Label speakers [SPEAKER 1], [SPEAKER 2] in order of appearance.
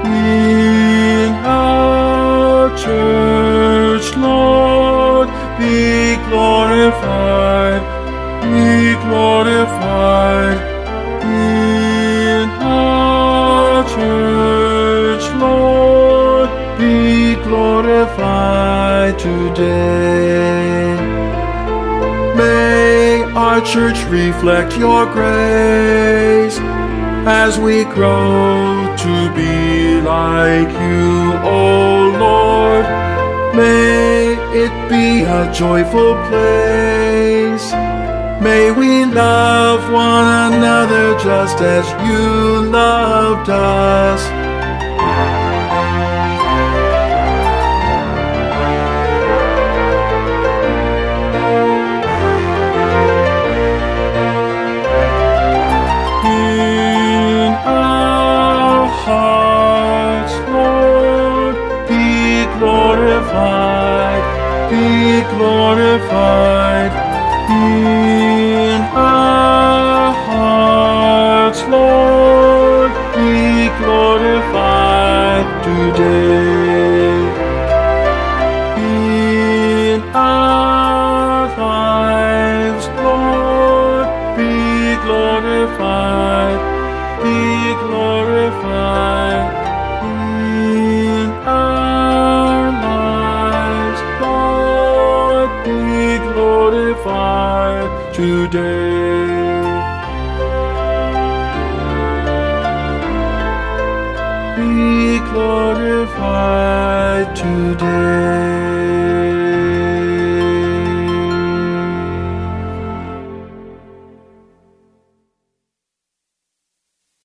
[SPEAKER 1] In our church, Lord, be glorified, be glorified. In our church, Lord, be glorified today. May our church reflect your grace as we grow to be like you, O Lord. May it be a joyful place. May we love one another just as you loved us. In our hearts, Lord, be glorified, be glorified. In our hearts, Lord, be glorified today. In our lives, Lord, be glorified, be glorified. In our lives, Lord, be glorified today. Be glorified today.